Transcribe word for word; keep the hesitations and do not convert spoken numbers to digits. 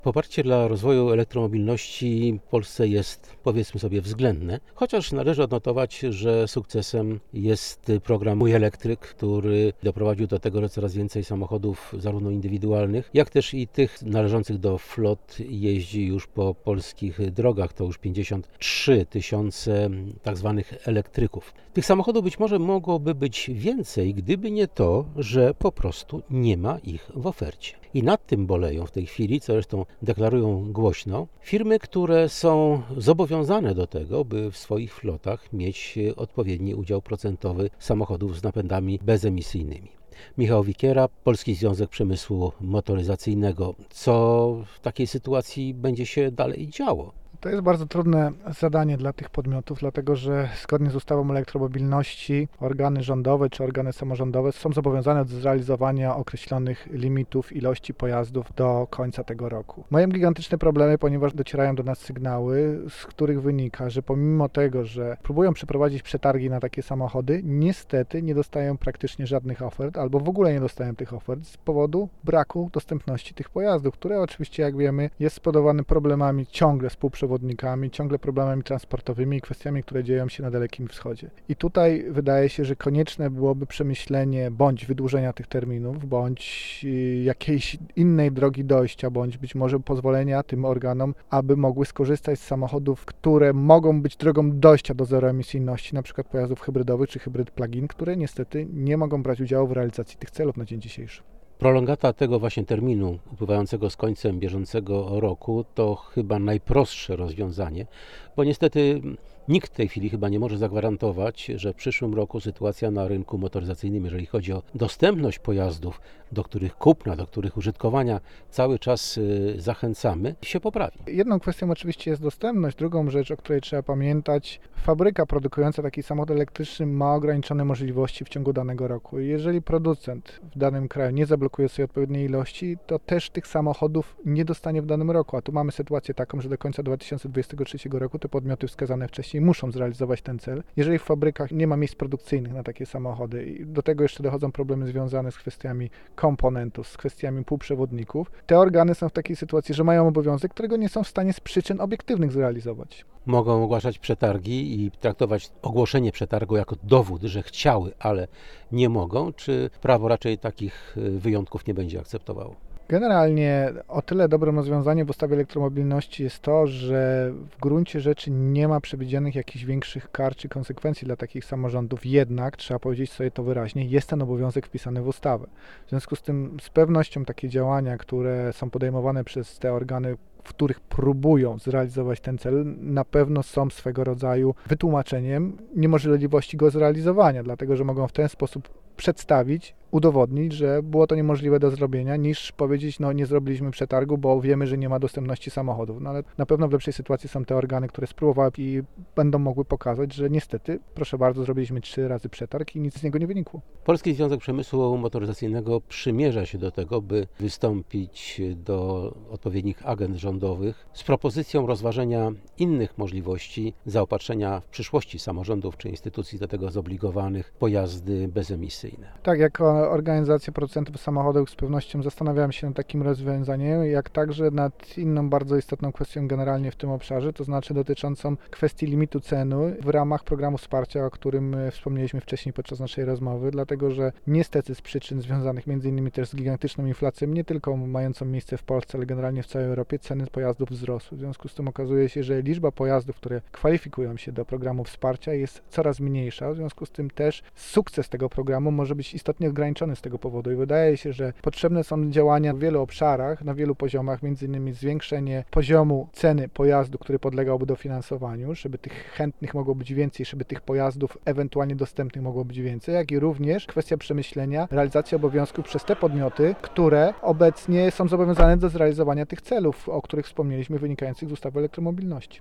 Poparcie dla rozwoju elektromobilności w Polsce jest, powiedzmy sobie, względne, chociaż należy odnotować, że sukcesem jest program Mój Elektryk, który doprowadził do tego, że coraz więcej samochodów zarówno indywidualnych, jak też i tych należących do flot jeździ już po polskich drogach. To już pięćdziesiąt trzy tysiące tak zwanych elektryków. Tych samochodów być może mogłoby być więcej, gdyby nie to, że po prostu nie ma ich w ofercie. I nad tym boleją w tej chwili, co zresztą deklarują głośno, firmy, które są zobowiązane do tego, by w swoich flotach mieć odpowiedni udział procentowy samochodów z napędami bezemisyjnymi. Michał Wikiera, Polski Związek Przemysłu Motoryzacyjnego. Co w takiej sytuacji będzie się dalej działo? To jest bardzo trudne zadanie dla tych podmiotów, dlatego że zgodnie z ustawą o elektromobilności organy rządowe czy organy samorządowe są zobowiązane do zrealizowania określonych limitów ilości pojazdów do końca tego roku. Mają gigantyczne problemy, ponieważ docierają do nas sygnały, z których wynika, że pomimo tego, że próbują przeprowadzić przetargi na takie samochody, niestety nie dostają praktycznie żadnych ofert albo w ogóle nie dostają tych ofert z powodu braku dostępności tych pojazdów, które oczywiście, jak wiemy, jest spowodowane problemami ciągle współprzewodnikami, ciągle problemami transportowymi i kwestiami, które dzieją się na Dalekim Wschodzie. I tutaj wydaje się, że konieczne byłoby przemyślenie bądź wydłużenia tych terminów, bądź jakiejś innej drogi dojścia, bądź być może pozwolenia tym organom, aby mogły skorzystać z samochodów, które mogą być drogą dojścia do zeroemisyjności, na przykład pojazdów hybrydowych czy hybryd plug-in, które niestety nie mogą brać udziału w realizacji tych celów na dzień dzisiejszy. Prolongata tego właśnie terminu upływającego z końcem bieżącego roku to chyba najprostsze rozwiązanie, bo niestety nikt w tej chwili chyba nie może zagwarantować, że w przyszłym roku sytuacja na rynku motoryzacyjnym, jeżeli chodzi o dostępność pojazdów, do których kupna, do których użytkowania cały czas zachęcamy, się poprawi. Jedną kwestią oczywiście jest dostępność, drugą rzecz, o której trzeba pamiętać, fabryka produkująca taki samochód elektryczny ma ograniczone możliwości w ciągu danego roku. Jeżeli producent w danym kraju nie zablokuje sobie odpowiedniej ilości, to też tych samochodów nie dostanie w danym roku, a tu mamy sytuację taką, że do końca dwa tysiące dwudziestego trzeciego roku te podmioty wskazane wcześniej muszą zrealizować ten cel. Jeżeli w fabrykach nie ma miejsc produkcyjnych na takie samochody i do tego jeszcze dochodzą problemy związane z kwestiami komponentów, z kwestiami półprzewodników, te organy są w takiej sytuacji, że mają obowiązek, którego nie są w stanie z przyczyn obiektywnych zrealizować. Mogą ogłaszać przetargi i traktować ogłoszenie przetargu jako dowód, że chciały, ale nie mogą, czy prawo raczej takich wyjątków nie będzie akceptowało? Generalnie o tyle dobrym rozwiązaniem w ustawie elektromobilności jest to, że w gruncie rzeczy nie ma przewidzianych jakichś większych kar czy konsekwencji dla takich samorządów, jednak trzeba powiedzieć sobie to wyraźnie, jest ten obowiązek wpisany w ustawę. W związku z tym z pewnością takie działania, które są podejmowane przez te organy, w których próbują zrealizować ten cel, na pewno są swego rodzaju wytłumaczeniem niemożliwości go zrealizowania, dlatego że mogą w ten sposób przedstawić, udowodnić, że było to niemożliwe do zrobienia, niż powiedzieć, no nie zrobiliśmy przetargu, bo wiemy, że nie ma dostępności samochodów. No ale na pewno w lepszej sytuacji są te organy, które spróbowały i będą mogły pokazać, że niestety, proszę bardzo, zrobiliśmy trzy razy przetarg i nic z niego nie wynikło. Polski Związek Przemysłu Motoryzacyjnego przymierza się do tego, by wystąpić do odpowiednich agend rządowych z propozycją rozważenia innych możliwości zaopatrzenia w przyszłości samorządów czy instytucji do tego zobligowanych w pojazdy bezemisyjne. Tak, jako organizacja producentów samochodów z pewnością zastanawiamy się nad takim rozwiązaniem, jak także nad inną bardzo istotną kwestią generalnie w tym obszarze, to znaczy dotyczącą kwestii limitu ceny w ramach programu wsparcia, o którym wspomnieliśmy wcześniej podczas naszej rozmowy, dlatego że niestety z przyczyn związanych między innymi też z gigantyczną inflacją, nie tylko mającą miejsce w Polsce, ale generalnie w całej Europie, ceny pojazdów wzrosły. W związku z tym okazuje się, że liczba pojazdów, które kwalifikują się do programu wsparcia, jest coraz mniejsza, w związku z tym też sukces tego programu może być istotnie ograniczony z tego powodu i wydaje się, że potrzebne są działania w wielu obszarach, na wielu poziomach, między innymi zwiększenie poziomu ceny pojazdu, który podlegałby dofinansowaniu, żeby tych chętnych mogło być więcej, żeby tych pojazdów ewentualnie dostępnych mogło być więcej, jak i również kwestia przemyślenia realizacji obowiązków przez te podmioty, które obecnie są zobowiązane do zrealizowania tych celów, o których wspomnieliśmy, wynikających z ustawy o elektromobilności.